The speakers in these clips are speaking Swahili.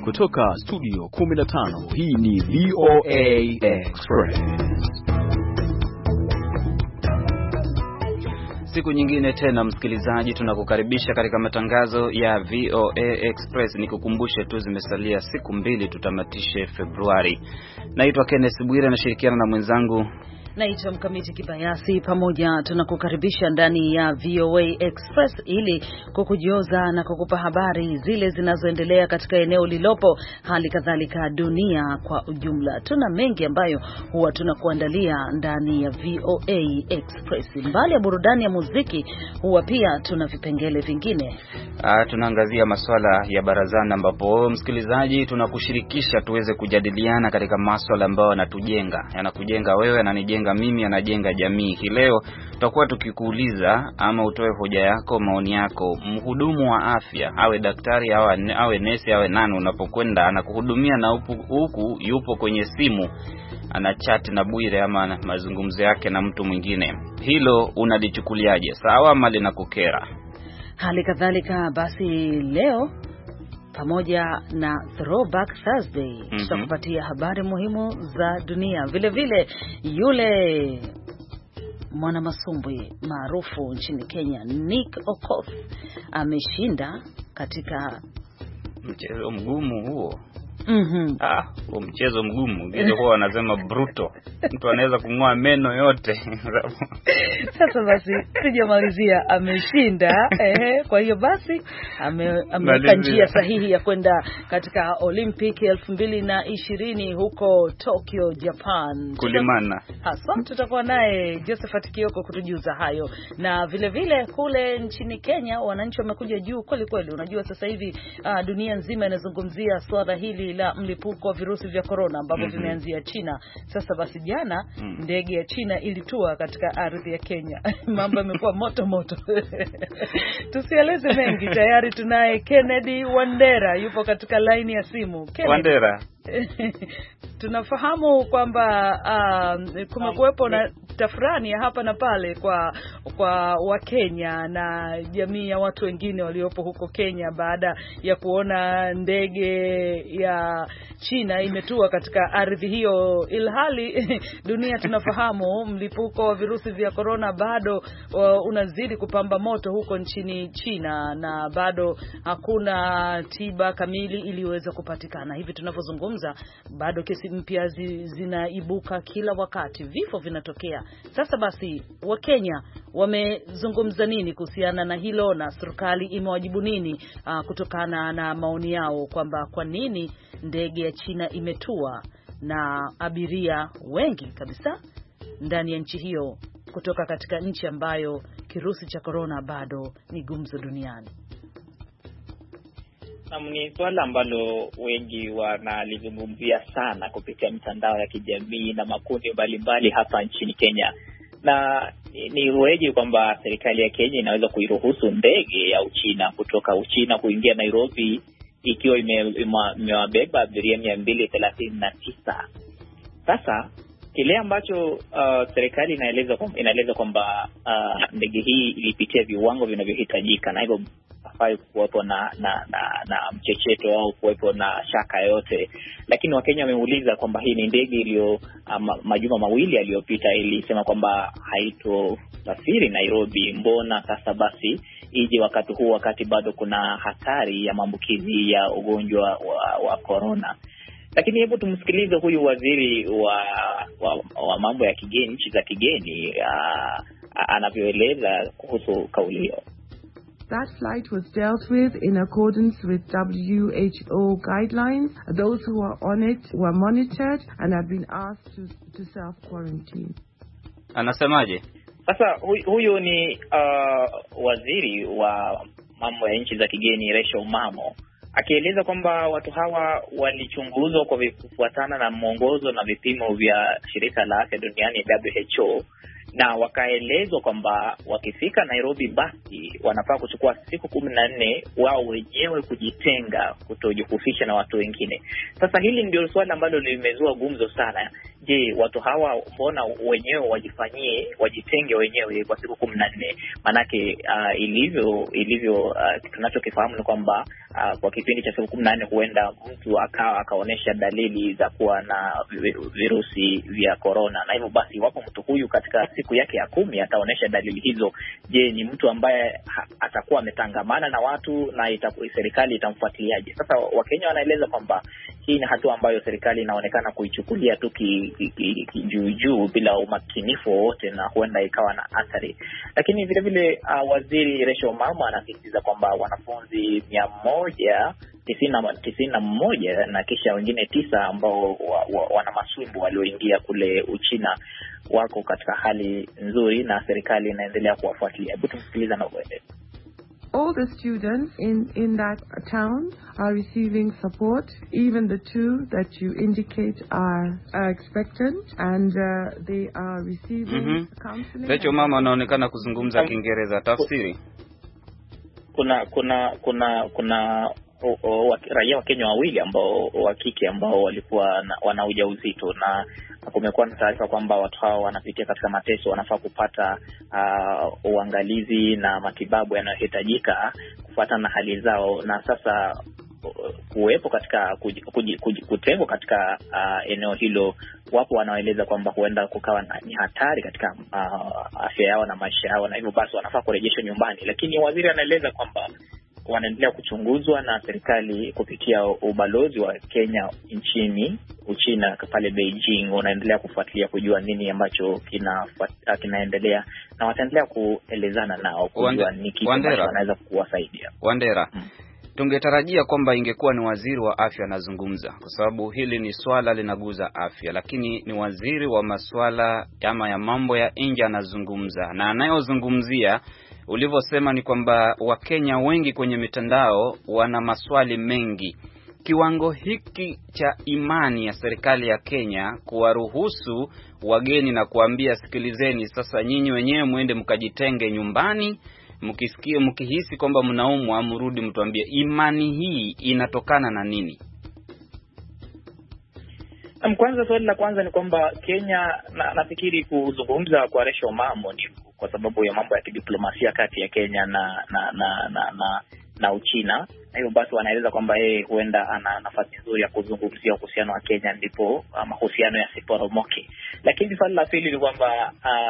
Kutoka studio 15, hii ni VOA Express. Siku nyingine tena msikilizaji, tunakukaribisha katika matangazo ya VOA Express. Nikukumbushe tu zimesalia siku mbili tutamatishe Februari. Naitwa Kenneth Bwire, nashirikiana na mwenzangu naitwa Mkamiti Kibayasi. Pamoja tunakukaribisha ndani ya VOA Express ili kukujioza na kukupa habari zile zinazoendelea katika eneo lilopo, hali kadhalika dunia kwa ujumla. Tuna mengi ambayo huwa tunakuandalia ndani ya VOA Express. Mbali ya burudani ya muziki, huwa pia tuna vipengele vingine. Tunaangazia masuala ya barazani, ambapo msikilizaji tunakushirikisha tuweze kujadiliana katika masuala ambayo yanakujenga wewe na nijenga mimi, anajenga jamii. Hii leo tutakuwa tukikuuliza ama utoe hoja yako, maoni yako. Mhudumu wa afya, awe daktari awe nesi awe nani, unapokwenda anakuhudumia na huku yupo kwenye simu ana chat na Bwire ama mazungumzo yake na mtu mwingine, hilo unalichukuliaje? Sawa ama linakukera? Hali kadhalika basi leo pamoja na Throwback Thursday tutakupatia habari muhimu za dunia. Vile vile yule mwanamasumbwi maarufu nchini Kenya Nick Okoth ameshinda katika mchezo mgumu huo. Huo mchezo mgumu ndio huwa wanasema brutal. Mtu anaweza kung'oa meno yote. Sasa basi sijamalizia, ameshinda. Kwa hiyo basi ameweka njia sahihi ya kwenda katika Olympic 2020 huko Tokyo, Japan. Kulimana. Hasa tutakuwa naye Josephat Kioko kutujuza hayo. Na vile vile kule nchini Kenya wananchi wamekuja juu kweli kweli. Unajua sasa hivi dunia nzima inazungumzia swala hili la mlipuko wa virusi vya corona ambavyo vimeanzia China. Sasa basi jana ndege ya China ilitua katika ardhi ya Kenya. Mambo yamekuwa moto. Tusieleze mengi, tayari tunaye Kennedy Wandera yupo katika line ya simu. Kennedy Wandera. Tunafahamu kwamba kumekuwepo na tafrani ya hapa na pale kwa Wakenya na jamii ya watu wengine waliopo huko Kenya baada ya kuona ndege ya China imetua katika ardhi hiyo, ilhali dunia tunafahamu mlipuko wa virusi vya corona bado unazidi kupamba moto huko nchini China na bado hakuna tiba kamili iliyoweza kupatikana. Hivi tunavyozungumza bado kesi mpya zinaibuka kila wakati, vifo vinatokea. Sasa basi Wakenya wamezungumza nini kuhusiana na hilo, na serikali imewajibu nini kutokana na maoni yao kwamba kwa nini ndege ya China imetua na abiria wengi kabisa ndani ya nchi hiyo kutoka katika nchi ambayo kirusi cha corona bado ni gumzo duniani. Ni swala ambalo wengi wanalizungumzia sana kupitia mitandao ya kijamii na makundi mbalimbali hapa nchini Kenya. Na ni uweje kwamba serikali ya Kenya inaweza kuiruhusu ndege ya Uchina kutoka Uchina kuingia Nairobi ikiwa imewabeba abiria 239. Sasa kile ambacho serikali inaeleza kwamba ndege hii ilipitia viwango vinavyohitajika, na hivyo hafai kuwepo na mchecheto au kuwepo na shaka yote. Lakini Wakenya wameuliza kwamba hii ni ndege iliyo majuma mawili yaliyopita ilisema kwamba haitosafiri Nairobi, mbona sasa basi ije wakati huu, wakati bado kuna hatari ya maambukizi ya ugonjwa wa corona? Lakini hebu tumsikilize huyu waziri wa mambo ya kigeni, nchi za kigeni, anavyoeleza kuhusu kauli hiyo. That flight was dealt with in accordance with WHO guidelines. Those who were on it were monitored and have been asked to self-quarantine. Anasemaje? Sasa huyu ni waziri wa mambo ya nchi za kigeni Rachel Omamo, akieleza kwamba watu hawa walichunguzwa kwa kufuatana na mwongozo na vipimo vya shirika la afya duniani WHO, na wakaelezwa kwamba wakifika Nairobi basi wanafaa kuchukua siku 14 wao wenyewe kujitenga, kutojihusisha na watu wengine. Sasa hili ndio swali ambalo limezua gumzo sana. je, watu hawa mbona wenyewe wajitenge wenyewe kwa siku 14? Manake ilivyo tunachokifahamu ni kwamba kwa kipindi cha siku 14 huenda mtu akaonesha dalili za kuwa na virusi vya corona, na hivyo basi iwapo mtu huyu katika siku yake ya 10 ataonesha dalili hizo, je, ni mtu ambaye atakuwa ametangamana na watu na serikali itamfuatiliaje? Sasa Wakenya wanaeleza kwamba hii ni hatua ambayo serikali inaonekana kuichukulia tu juu bila umakinifu wowote, na huenda ikawa na athari. Lakini vile vile waziri Rachel Omamo anasisitiza kwamba wanafunzi 191 na kisha wengine 9 ambao wana maswimbu walioingia kule Uchina wako katika hali nzuri na serikali inaendelea kuwafuatilia. Hebu tumsikiliza na uende. All the students in that town are receiving support. Even the 2 that you indicate are expectant, and they are receiving counseling. Lecho mama anaonekana kuzungumza Kiingereza. Tafsiri. Kuna raia wa Kenya wawili ambao wa kike ambao walikuwa wana ujauzito, na kumekuwa na taarifa kwamba watu hao wanapitia katika mateso, wanafaa kupata uangalizi na matibabu yanayohitajika kufuatana na hali zao. Na sasa kuwepo katika kutengwa katika eneo hilo, wapo wanaoeleza kwamba huenda kukawa ni hatari katika afya yao na maisha yao, na hivyo basi wanafaa kurejeshwa nyumbani. Lakini waziri anaeleza kwamba wanaendelea kuchunguzwa na serikali kupitia ubalozi wa Kenya nchini Uchina pale Beijing. Wanaendelea kufuatilia kujua nini ambacho kinaendelea, na wataendelea kuelezana nao kujua ni kipi ambacho wanaweza kuwasaidia. Wandera, tungetarajia kwamba ingekuwa ni waziri wa afya anazungumza, kwa sababu hili ni swala linaguza afya, lakini ni waziri wa masuala ya mambo ya nje anazungumza, na anayozungumzia ulivyosema ni kwamba Wakenya wengi kwenye mitandao wana maswali mengi. Kiwango hiki cha imani ya serikali ya Kenya kuwaruhusu wageni na kuambia sikilizeni, sasa nyinyi wenyewe muende mkajitenge nyumbani, mkihisi kwamba mnaumwa mrudi mtuambie, imani hii inatokana na nini? Kwanza, swali la kwanza ni kwamba Kenya, nafikiri kuzungumza kwa Rachel Omamo ni kwa sababu ya mambo ya kidiplomasia kati ya Kenya na Uchina, na hivyo basi wanaeleza kwamba yeye huenda ana nafasi nzuri ya kuzungumzia uhusiano wa Kenya, ndipo mahusiano yasiporomoke. Lakini swali la pili ni kwamba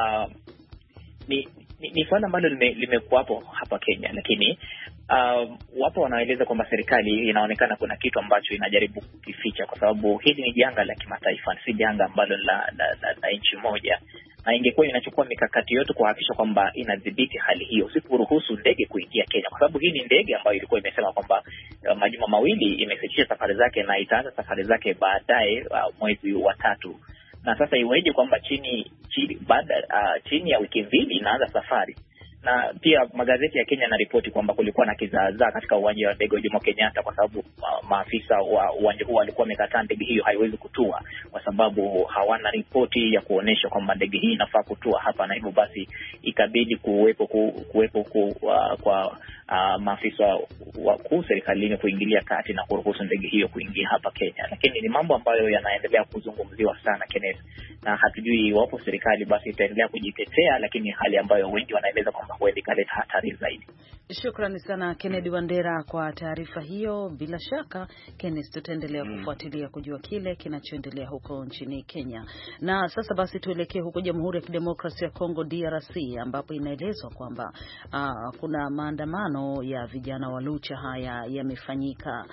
ni swali ambalo limekuwapo hapa Kenya, lakini wapo wanaeleza kwamba serikali inaonekana kuna kitu ambacho inajaribu kukificha, kwa sababu hili ni janga la kimataifa, si janga ambalo la nchi moja, na ingekuwa inachukua mikakati yote kuhakikisha kwamba inadhibiti hali hiyo, si kuruhusu ndege kuingia Kenya, kwa sababu hii ni ndege ambayo ilikuwa imesema kwamba majuma mawili imesitisha safari zake na itaanza safari zake baadaye mwezi wa 3. Na sasa iweje kwamba chini ya wiki 2 inaanza safari? Na pia magazeti ya Kenya yanaripoti kwamba kulikuwa na kizaazaa katika uwanja wa ndege wa Jomo Kenyatta, kwa sababu maafisa wa uwanja huo walikuwa wamekataa ndege hiyo haiwezi kutua, kwa sababu hawana ripoti ya kuonesha kwamba ndege hii inafaa kutua hapa, na hivyo basi ikabidi kuwepo kwa maafisa wakuu serikalini kuingilia kati na kuruhusu ndege hiyo kuingia hapa Kenya. Lakini ni mambo ambayo yanaendelea kuzungumziwa sana, Kenneth, na hatujui iwapo serikali basi itaendelea kujitetea, lakini hali ambayo wengi wanaeleza kwamba huenda ikaleta hatari zaidi. Shukrani sana Kennedy Wandera kwa taarifa hiyo. Bila shaka Kenneth, tutaendelea kufuatilia kujua kile kinachoendelea huko nchini Kenya. Na sasa basi tuelekee huko Jamhuri ya Kidemokrasia ya Kongo DRC, ambapo inaelezwa kwamba kuna maandamano ya vijana wa Lucha haya yamefanyika,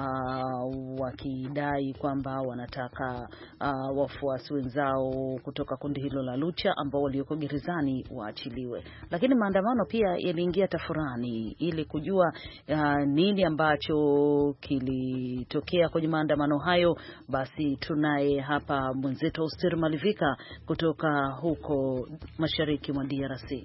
wakidai kwamba wanataka wafuasi wenzao kutoka kundi hilo la Lucha ambao walioko gerezani waachiliwe. Lakini maandamano pia yaliingia tafurani ili kujua nini ambacho kilitokea kwenye maandamano hayo. Basi tunaye hapa mwenzetu Auster Malivika kutoka huko mashariki mwa DRC.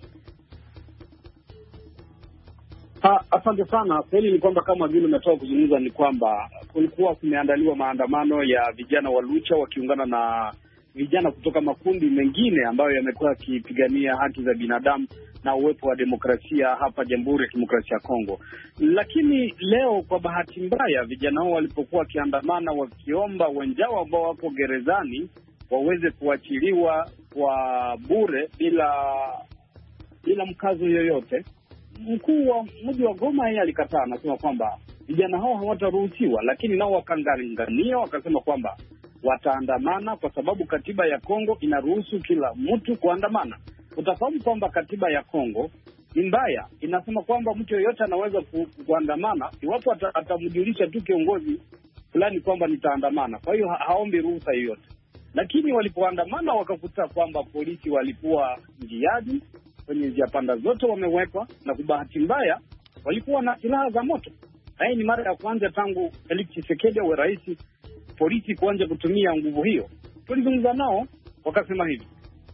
Asante sana. Kweli ni kwamba kama vile umetoka kuzungumza ni kwamba kulikuwa kumeandaliwa maandamano ya vijana wa Lucha wakiungana na vijana kutoka makundi mengine ambayo yamekuwa yakipigania haki za binadamu na uwepo wa demokrasia hapa Jamhuri ya Kidemokrasia ya Kongo. Lakini leo kwa bahati mbaya vijana hao walipokuwa wakiandamana wakiomba wenzao ambao wako gerezani waweze kuachiliwa kwa bure bila mkazo yoyote. Mkuu wa mji wa Goma yeye alikataa, anasema kwamba vijana hao hawataruhusiwa, lakini nao wakangangania, wakasema kwamba wataandamana kwa sababu katiba ya Kongo inaruhusu kila mtu kuandamana. Utafahamu kwamba katiba ya Kongo ni mbaya, inasema kwamba mtu yeyote anaweza kuandamana iwapo atamjulisha tu kiongozi fulani kwamba nitaandamana. Kwa hiyo haombi ruhusa yoyote. Lakini walipoandamana wakakuta kwamba polisi walikuwa njiani, kwenye njia panda zote wamewekwa, na kwa bahati mbaya walikuwa na silaha za moto. Hii ni mara ya kwanza tangu Felix Tshisekedi awe rais polisi kuanza kutumia nguvu hiyo. Tulizungumza nao wakasema hivi: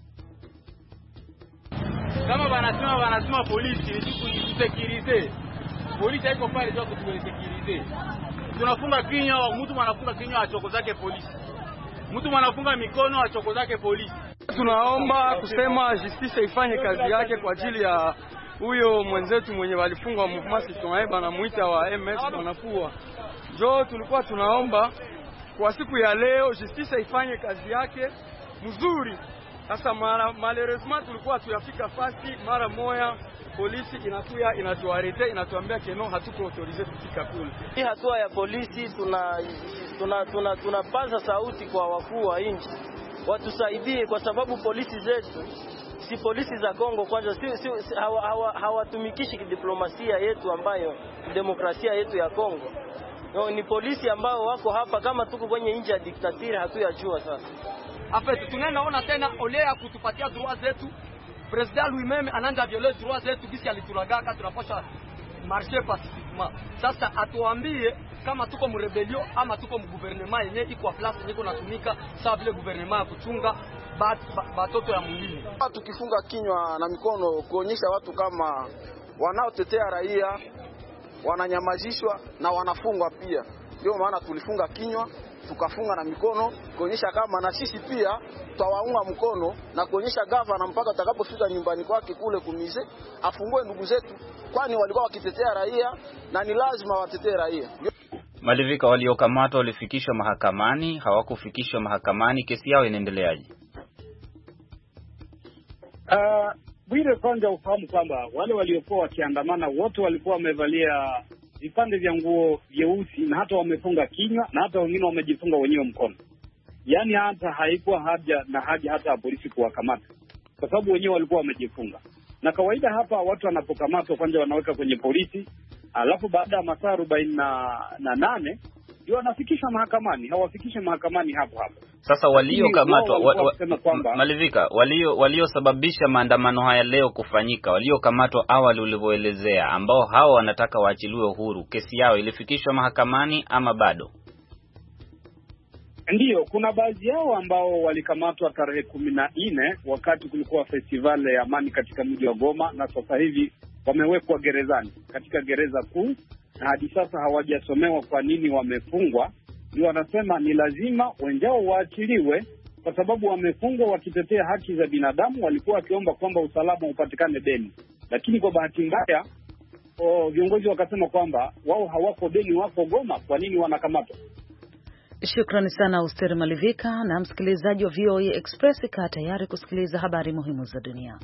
kama wanasema polisi ni kusekirize. Polisi haiko pale kwa kutusekirize. Tunafunga kinywa, mtu anafunga kinywa achoko zake polisi. Mtu anafunga mikono achoko zake polisi. Tunaomba kusema justice ifanye kazi yake kwa ajili ya huyo mwenzetu mwenye walifungwa mfumasi tunaeba na muita wa MS wanakuwa. Tulikuwa tunaomba kwa siku ya leo justice ifanye kazi yake mzuri. Sasa malheureusement tulikuwa tuyafika fasi mara moja, polisi inakuya inatuarete, inatuambia keno hatuko autorize kufika kule. Hii hatua ya polisi tunapaza sauti kwa wakuu wa nchi watusaidie, kwa sababu polisi zetu si polisi za Kongo kwanza, hawatumikishi kidiplomasia yetu ambayo demokrasia yetu ya Kongo. Ni polisi ambao wako hapa kama tuko kwenye nchi ya diktatiri hatuyajua. Sasa hapa tunaona tena olea kutupatia droit zetu. President lui-même anaanza violer droit zetu bisi alituragaka, tunapaswa marcher pacifiquement. Sasa atuambie kama tuko mrebelio ama tuko mgouvernement yenye iko place yenye kunatumika sawa vile gouvernement ya kuchunga batoto ya mwingine. Tukifunga kinywa na mikono kuonyesha watu kama wanaotetea raia wananyamazishwa na wanafungwa pia. Ndio maana tulifunga kinywa, tukafunga na mikono kuonyesha kama na sisi pia tutawaunga mkono, na kuonyesha gavana mpaka atakapofika nyumbani kwake kule kumize afungue ndugu zetu, kwani walikuwa wakitetea raia na ni lazima watetee raia. Malivika, waliokamatwa walifikishwa mahakamani, hawakufikishwa mahakamani, kesi yao inaendeleaje? Bwire, kwanza ufahamu kwamba wale waliokuwa wakiandamana wote walikuwa wamevalia vipande vya nguo vyeusi, na hata wamefunga kinywa, na hata wengine wamejifunga wenyewe mkono. Yaani hata haikuwa haja hata ya polisi kuwakamata, kwa sababu wenyewe walikuwa wamejifunga. Na kawaida hapa watu wanapokamatwa kwanza wanaweka kwenye polisi, alafu baada ya masaa 48 ndio wanafikishwa mahakamani. Hawafikishe mahakamani hapo. Sasa waliokamatwa Malivika, waliosababisha maandamano haya leo kufanyika, waliokamatwa awali ulivyoelezea, ambao hao wanataka waachiliwe uhuru, kesi yao ilifikishwa mahakamani ama bado? Ndiyo, kuna baadhi yao ambao walikamatwa tarehe 14 wakati kulikuwa festival ya amani katika mji wa Goma, na sasa hivi wamewekwa gerezani katika gereza kuu, na hadi sasa hawajasomewa kwa nini wamefungwa. Ndio wanasema ni lazima wenzao waachiliwe kwa sababu wamefungwa wakitetea haki za binadamu. Walikuwa wakiomba kwamba usalama upatikane Beni, lakini kwa bahati mbaya viongozi wakasema kwamba wao hawako Beni, wako Goma. Kwa nini wanakamatwa? Shukrani sana Usteri Malivika. Na msikilizaji wa VOA Express, kaa tayari kusikiliza habari muhimu za dunia.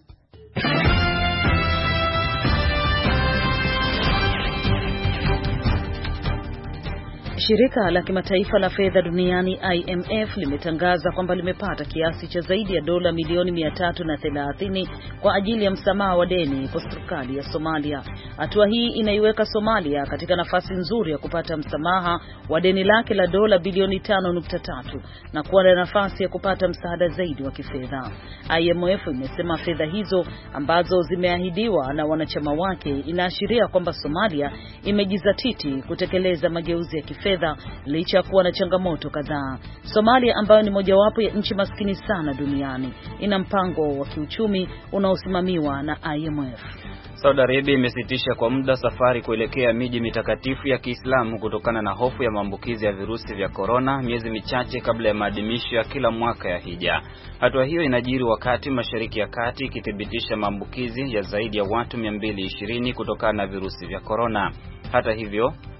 Shirika la kimataifa la fedha duniani IMF limetangaza kwamba limepata kiasi cha zaidi ya dola milioni 330 kwa ajili ya msamaha wa deni kwa serikali ya Somalia. Hatua hii inaiweka Somalia katika nafasi nzuri ya kupata msamaha wa deni lake la dola bilioni 5.3 na kuwa na nafasi ya kupata msaada zaidi wa kifedha. IMF imesema fedha hizo ambazo zimeahidiwa na wanachama wake inaashiria kwamba Somalia imejizatiti kutekeleza mageuzi ya kifedha licha ya kuwa na changamoto kadhaa. Somalia, ambayo ni mojawapo ya nchi maskini sana duniani, ina mpango wa kiuchumi unaosimamiwa na IMF. Saudi Arabia imesitisha kwa muda safari kuelekea miji mitakatifu ya Kiislamu kutokana na hofu ya maambukizi ya virusi vya corona, miezi michache kabla ya maadhimisho ya kila mwaka ya Hija. Hatua hiyo inajiri wakati Mashariki ya Kati ikithibitisha maambukizi ya zaidi ya watu 220 kutokana na virusi vya corona. Hata hivyo,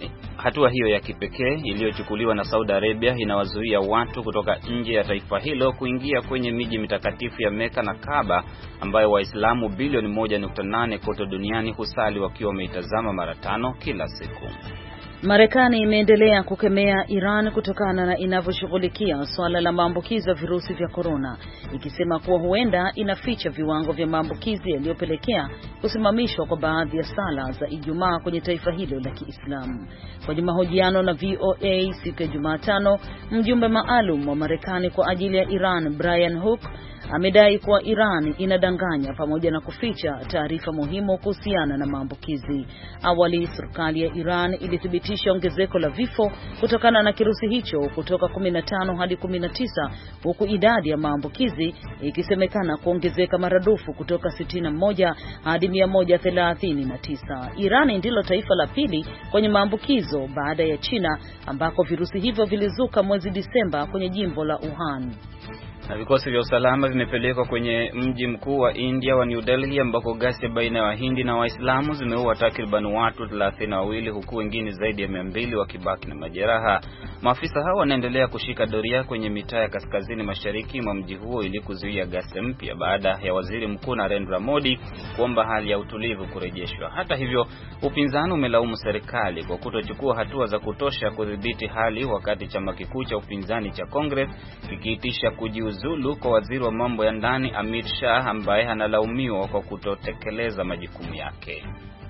Hatua hiyo ya kipekee iliyochukuliwa na Saudi Arabia inawazuia watu kutoka nje ya taifa hilo kuingia kwenye miji mitakatifu ya Mecca na Kaaba ambayo Waislamu bilioni 1.8 kote duniani husali wakiwa wameitazama mara 5 kila siku. Marekani imeendelea kukemea Iran kutokana na inavyoshughulikia suala la maambukizi ya virusi vya korona, ikisema kuwa huenda inaficha viwango vya maambukizi yaliyopelekea kusimamishwa kwa baadhi ya sala za Ijumaa kwenye taifa hilo la Kiislamu. Kwenye mahojiano na VOA siku ya Jumatano, mjumbe maalum wa Marekani kwa ajili ya Iran, Brian Hook, amedai kuwa Iran inadanganya pamoja na kuficha taarifa muhimu kuhusiana na maambukizi. Awali serikali ya Iran ilithibitisha ongezeko la vifo kutokana na kirusi hicho kutoka 15 hadi 19, huku idadi ya maambukizi ikisemekana kuongezeka maradufu kutoka 61 hadi 139. Iran ndilo taifa la pili kwenye maambukizo baada ya China, ambako virusi hivyo vilizuka mwezi Disemba kwenye jimbo la Wuhan. Na vikosi vya usalama vimepelekwa kwenye mji mkuu wa India wa New Delhi ambako ghasia baina ya Wahindi na Waislamu zimeua takriban watu 32 huku wengine zaidi ya 200 wakibaki na majeraha. Maafisa hao wanaendelea kushika doria kwenye mitaa ya kaskazini mashariki mwa mji huo ili kuzuia ghasia mpya baada ya Waziri Mkuu Narendra Modi kuomba hali ya utulivu kurejeshwa. Hata hivyo, upinzani umelaumu serikali kwa kutochukua hatua za kutosha kudhibiti hali, wakati chama kikuu cha upinzani cha Congress kikiitisha kujiuzulu kwa waziri wa mambo ya ndani Amit Shah ambaye analaumiwa kwa kutotekeleza majukumu yake.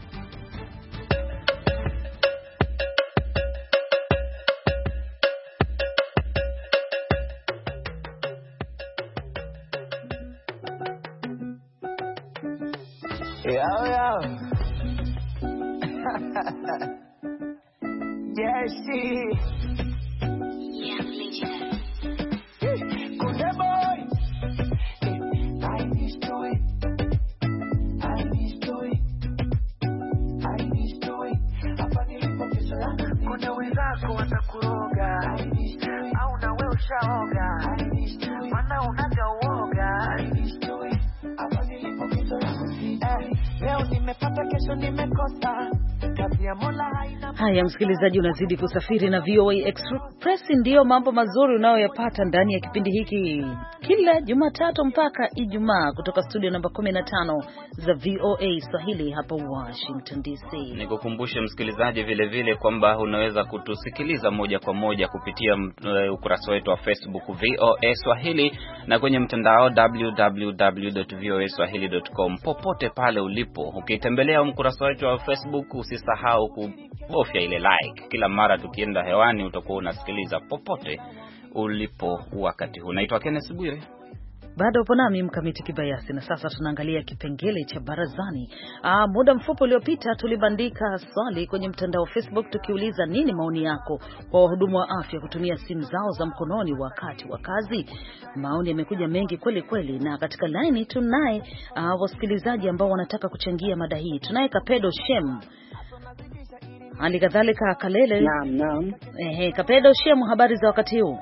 Haya msikilizaji, unazidi kusafiri na VOA Express. Ndiyo mambo mazuri unayoyapata ndani ya kipindi hiki kila Jumatatu mpaka Ijumaa kutoka studio namba 15 za VOA Swahili hapa Washington DC. Nikukumbushe msikilizaji vile vile kwamba unaweza kutusikiliza moja kwa moja kupitia ukurasa wetu wa Facebook VOA Swahili na kwenye mtandao www.voaswahili.com. Popote pale ulipo, ukitembelea ukurasa wetu wa Facebook usisahau kubofya ile like. Kila mara tukienda hewani utakuwa unasikiliza popote ulipo wakati huu. Naitwa Kenneth Bwire. Bado upo nami Mkamiti Kibayasi, na sasa tunaangalia kipengele cha barazani. Muda mfupi uliopita tulibandika swali kwenye mtandao wa Facebook tukiuliza nini maoni yako kwa wahudumu wa afya kutumia simu zao za mkononi wakati wa kazi. Maoni yamekuja mengi kweli kweli, na katika line tunaye wasikilizaji ambao wanataka kuchangia mada hii. Tunaye Kapedo Shem, hali kadhalika Kalele. Naam. Kapedo Shem, habari za wakati huu?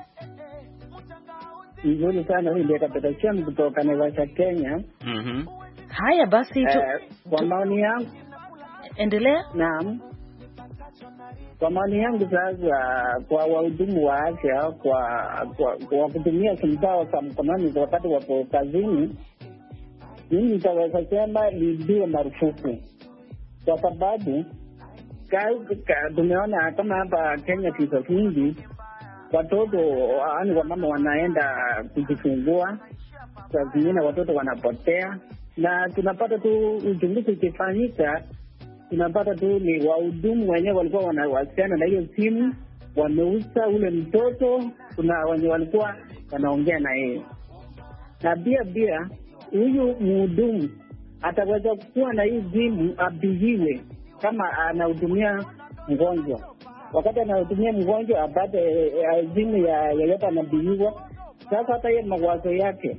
Nzuri sana, hii ndio Kapedo Shem kutoka Naivasha, Kenya. Haya basi kwa maoni yangu, endelea. Naam. Kwa maoni yangu sasa, kwa wahudumu wa afya kwa kutumia simu zao za mkononi wakati wapo kazini, mimi nitaweza sema liwe marufuku, kwa sababu tumeona kama hapa Kenya kisa nyingi watoto yaani wamama wanaenda kujifungua, saa zingine watoto wanapotea, na tunapata tu uchunguzi ukifanyika, tunapata tu ni wahudumu wenyewe walikuwa wanawasiliana na hiyo simu, wameuza ule mtoto, kuna wenye walikuwa wanaongea na yeye. Na pia huyu mhudumu ataweza kuwa na hii simu abihiwe kama anahudumia mgonjwa. Wakati anahudumia mgonjwa apate simu ya yeyote anabihiwa. Sasa hata yeye mawazo yake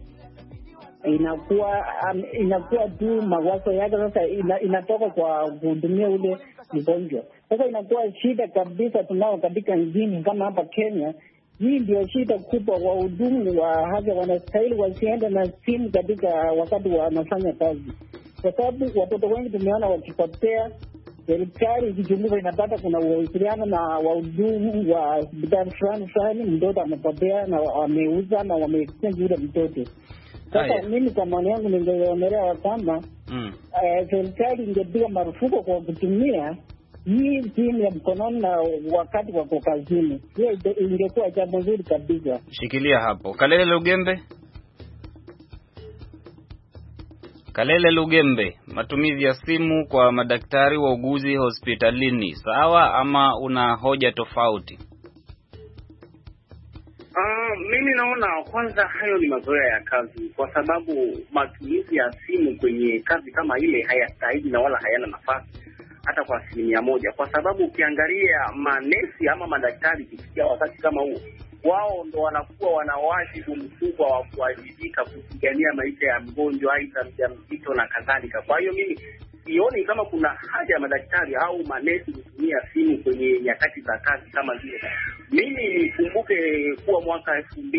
inakuwa tu mawazo yake, sasa inatoka kwa kuhudumia ule mgonjwa. Sasa inakuwa shida kabisa tunao katika nchini kama hapa Kenya. Hii ndio shida kubwa, wahudumu wa afya wanastahili wasiende na simu katika wakati wanafanya kazi, kwa sababu watoto wengi tumeona wakipotea, serikali ikichunguza inapata kuna uhusiano na wahudumu wa hospitali fulani, mtoto amepotea na wameuza na wameexchange yule mtoto. Sasa mimi kwa maoni yangu ningeonelea kwamba serikali ingepiga marufuku kwa kutumia hii simu ya mkononi na wakati wako kazini. Hiyo ingekuwa jambo nzuri kabisa. Shikilia hapo. Kalele Lugembe, matumizi ya simu kwa madaktari wauguzi hospitalini sawa ama una hoja tofauti? Mimi naona kwanza hayo ni mazoea ya kazi, kwa sababu matumizi ya simu kwenye kazi kama ile hayastahili na wala hayana nafasi hata kwa 100%, kwa sababu ukiangalia manesi ama madaktari kufikia wakati kama huo, wao ndo wanakuwa wana wajibu mkubwa wa kuwajibika kupigania maisha ya mgonjwa, aidha mjamzito na kadhalika. Kwa hiyo mimi sioni kama kuna haja ya madaktari au manesi kutumia simu kwenye nyakati za kazi kama zile. Mimi nikumbuke kuwa mwaka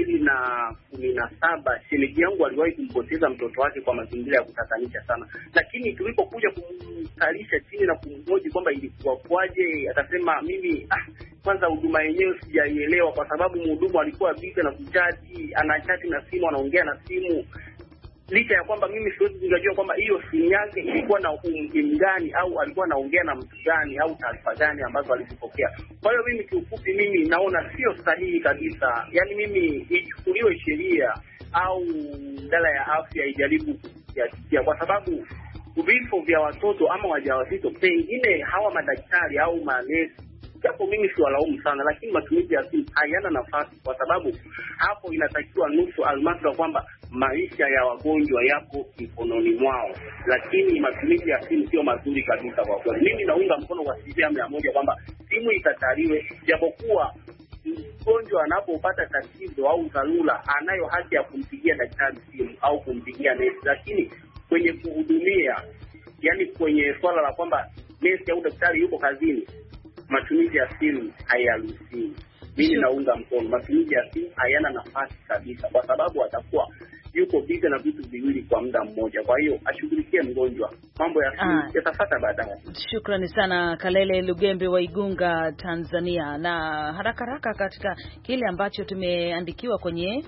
2017 shemeji yangu aliwahi kumpoteza mtoto wake kwa mazingira ya kutatanisha sana, lakini tulipokuja kumkalisha chini na kumhoji kwamba ilikuwa kwaje, akasema mimi kwanza huduma yenyewe sijaielewa, kwa sababu mhudumu alikuwa busy na kuchati, anachati na simu, anaongea na simu, licha ya kwamba mimi siwezi kujua kwamba hiyo simu yake ilikuwa na umuhimu gani au alikuwa anaongea na mtu gani au taarifa gani ambazo alizipokea. Kwa hiyo mimi kiufupi, mimi naona sio sahihi kabisa. Yaani mimi ichukuliwe sheria au idara ya afya ijaribu kuyafikia, kwa sababu vifo vya watoto ama wajawazito, pengine hawa madaktari au manesi, japo mimi siwalaumu sana, lakini matumizi ya simu hayana nafasi, kwa sababu hapo inatakiwa nusu almasra kwamba maisha ya wagonjwa yako mikononi mwao, lakini matumizi ya simu sio mazuri kabisa kwa kweli. Mimi naunga mkono kwa 100% kwamba simu ikataliwe, japokuwa mgonjwa anapopata tatizo au dharura anayo haki ya kumpigia daktari simu au kumpigia nesi, lakini kwenye kuhudumia, yani kwenye swala la kwamba nesi au daktari yuko kazini, matumizi ya simu hayaruhusiwi. Mimi naunga mkono matumizi ya simu hayana nafasi kabisa, kwa sababu atakuwa yuko busy na vitu viwili kwa muda mmoja. Kwa hiyo ashughulikie mgonjwa, mambo ya simu yatafuata baadaye. Shukrani sana Kalele Lugembe wa Igunga, Tanzania. Na haraka katika kile ambacho tumeandikiwa kwenye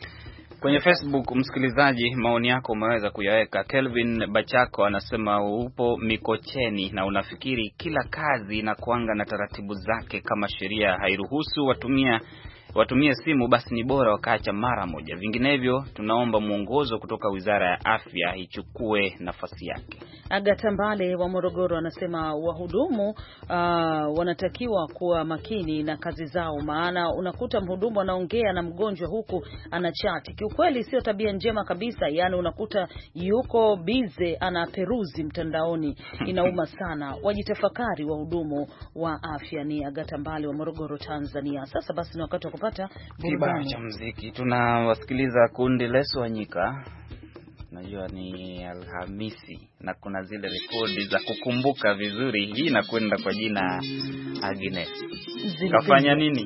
Facebook, msikilizaji, maoni yako umeweza kuyaweka. Kelvin Bachako anasema upo Mikocheni na unafikiri kila kazi inakuanga na taratibu zake, kama sheria hairuhusu watumie simu basi ni bora wakaacha mara moja, vinginevyo tunaomba mwongozo kutoka Wizara ya Afya ichukue nafasi yake. Agata Mbale wa Morogoro anasema wahudumu wanatakiwa kuwa makini na kazi zao, maana unakuta mhudumu anaongea na mgonjwa huku anachati. Kiukweli sio tabia njema kabisa, yani unakuta yuko bize anaperuzi mtandaoni, inauma sana. Wajitafakari wahudumu wa afya. Ni Agata Mbale wa Morogoro, Tanzania. Sasa basi ni wakati wa kupata kibao cha muziki. Tunawasikiliza kundi Leso Wanyika. Najua ni Alhamisi na kuna zile rekodi za kukumbuka vizuri. Hii inakwenda kwa jina Agnes. Kafanya nini?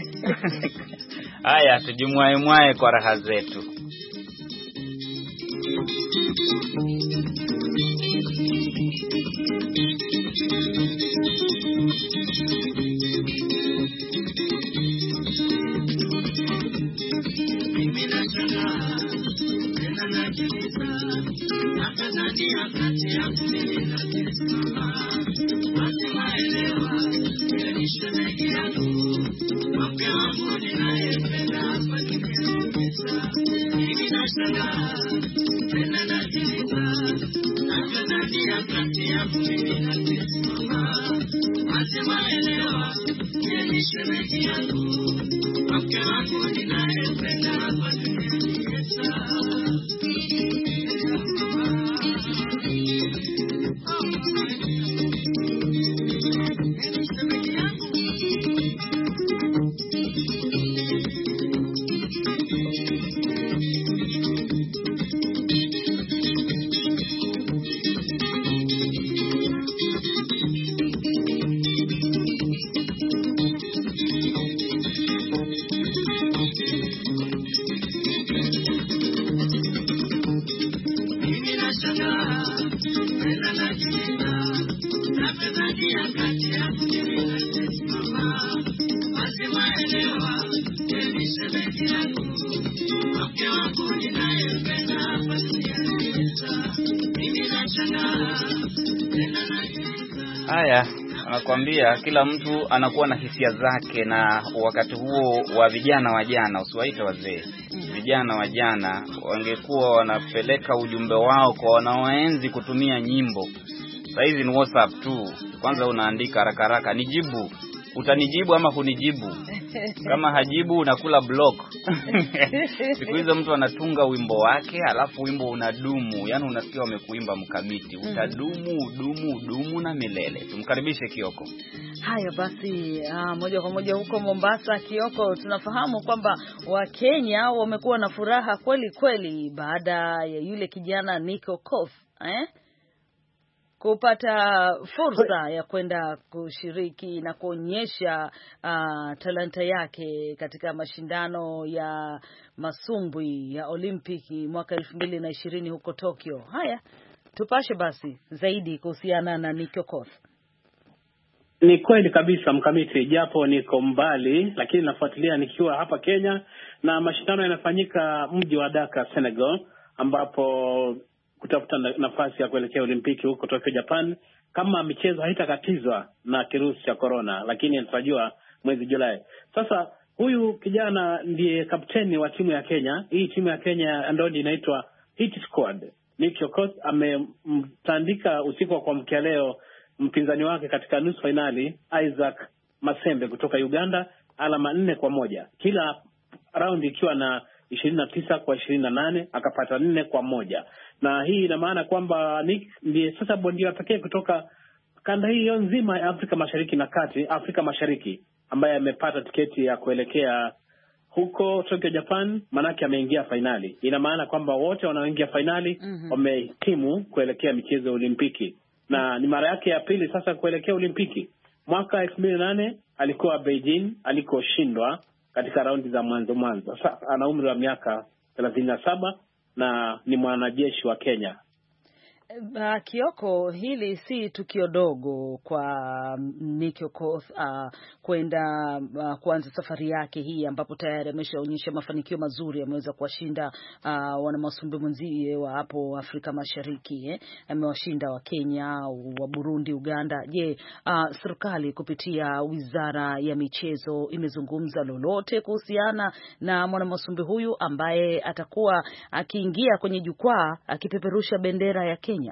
Haya, tujimwae kwa raha zetu. Haya, anakuambia kila mtu anakuwa na hisia zake, na wakati huo wa vijana wa jana, usiwaite wazee, vijana wa jana wangekuwa wanapeleka ujumbe wao kwa wanaoenzi kutumia nyimbo. Sasa hizi ni WhatsApp tu. Kwanza unaandika haraka haraka, nijibu, utanijibu ama hunijibu. Kama hajibu unakula block. Siku hizo mtu anatunga wimbo wake, alafu wimbo unadumu. Yaani unasikia wamekuimba Mkamiti. Udumu na milele. Tumkaribishe Kioko. Haya basi, moja kwa moja huko Mombasa. Kioko, tunafahamu kwamba Wakenya wamekuwa na furaha kweli kweli baada ya yule kijana Nick Okoth kupata fursa ya kwenda kushiriki na kuonyesha talanta yake katika mashindano ya masumbwi ya Olimpiki mwaka 2020 huko Tokyo. Haya, tupashe basi zaidi kuhusiana na Nick Okoth. Ni kweli kabisa Mkamiti, japo niko mbali lakini nafuatilia nikiwa hapa Kenya, na mashindano yanafanyika mji wa Dakar, Senegal, ambapo kutafuta nafasi ya kuelekea Olimpiki huko Tokyo, Japan, kama michezo haitakatizwa na kirusi cha corona, lakini tunajua mwezi Julai. Sasa huyu kijana ndiye kapteni wa timu ya Kenya. Hii timu ya Kenya ndio inaitwa Hit Squad. Nick Okoth amemtandika usiku wa kuamkia leo mpinzani wake katika nusu finali, Isaac Masembe kutoka Uganda, alama 4-1. Kila round ikiwa na 29-28, akapata 4-1. Na hii ina maana kwamba Nick ndiye sasa bondia pekee kutoka kanda hiyo nzima ya Afrika Mashariki na Kati, Afrika Mashariki, ambaye amepata tiketi ya kuelekea huko Tokyo, Japan, manake ameingia finali. Ina maana kwamba wote wanaoingia finali wamehitimu kuelekea michezo ya Olimpiki. Na ni mara yake ya pili sasa kuelekea Olimpiki. Mwaka 2008 alikuwa Beijing alikoshindwa katika raundi za mwanzo. Sasa ana umri wa miaka 37 na ni mwanajeshi wa Kenya. Kioko, hili si tukio dogo kwa Nick Okoth kwenda kuanza safari yake hii, ambapo tayari ameshaonyesha mafanikio mazuri. Ameweza kuwashinda wana masumbi mwenzie wa hapo Afrika Mashariki, amewashinda wa Kenya, wa Burundi, Uganda. Je, serikali kupitia Wizara ya Michezo imezungumza lolote kuhusiana na mwana masumbi huyu ambaye atakuwa akiingia kwenye jukwaa akipeperusha bendera ya Kenya?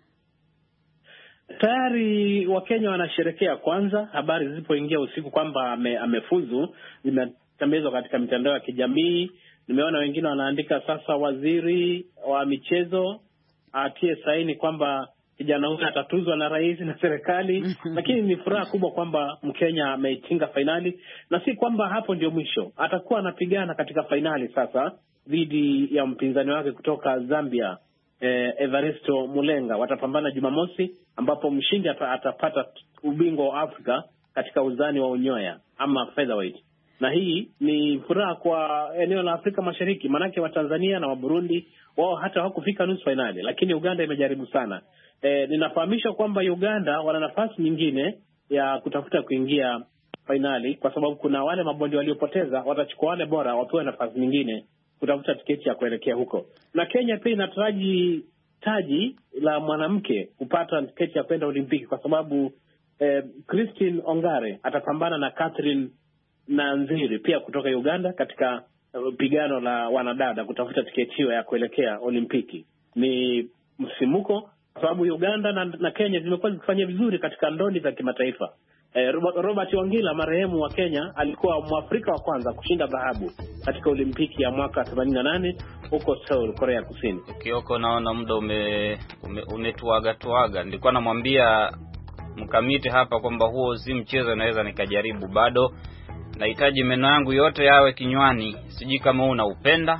Tayari Wakenya wanasherekea. Kwanza habari zilipoingia usiku kwamba amefuzu, zimetambazwa katika mitandao ya kijamii. Nimeona wengine wanaandika sasa waziri wa michezo atie saini kwamba kijana huyu atatuzwa na rais na serikali. Lakini ni furaha kubwa kwamba Mkenya ameitinga finali, na si kwamba hapo ndio mwisho. Atakuwa anapigana katika finali sasa dhidi ya mpinzani wake kutoka Zambia, Evaristo Mulenga. Watapambana Jumamosi, ambapo mshindi atapata ubingwa wa Afrika katika uzani wa unyoya ama featherweight. Na hii ni furaha kwa eneo la Afrika Mashariki, manake wa Tanzania na wa Burundi wao hata hawakufika nusu finali, lakini Uganda imejaribu sana. Ninafahamishwa kwamba Uganda wana nafasi nyingine ya kutafuta kuingia finali, kwa sababu kuna wale mabondi waliopoteza, watachukua wale bora wapewe nafasi nyingine kutafuta tiketi ya kuelekea huko. Na Kenya pia inataraji taji la mwanamke kupata tiketi ya kwenda Olimpiki, kwa sababu Christine Ongare atapambana na Catherine Nanziri pia kutoka Uganda katika pigano la wanadada kutafuta tiketi hiyo ya kuelekea Olimpiki. Ni msimuko kwa sababu Uganda na Kenya zimekuwa zikifanya vizuri katika ndondi za kimataifa. Robert Wangila, marehemu wa Kenya, alikuwa Mwafrika wa kwanza kushinda dhahabu katika Olimpiki ya mwaka 88 huko Seoul, Korea Kusini. Kioko, naona muda umetuaga. Nilikuwa namwambia Mkamiti hapa kwamba huo si mchezo naweza nikajaribu. Bado nahitaji meno yangu yote yawe kinywani. Sijui kama unaupenda.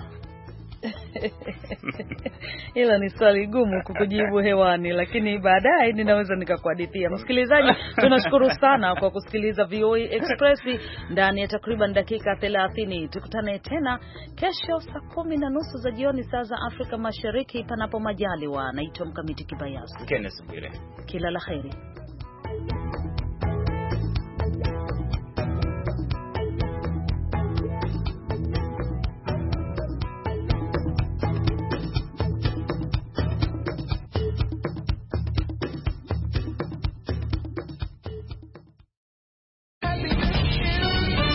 Ila ni swali gumu kukujibu hewani, lakini baadaye ninaweza nikakuhadithia. Msikilizaji, tunashukuru sana kwa kusikiliza VOA Express ndani ya takriban dakika 30. Tukutane tena kesho saa 10:30 za jioni saa za Afrika Mashariki, panapo majaliwa. Naitwa Mkamiti Kibayasi. Kenneth Bwire. Kila la kheri.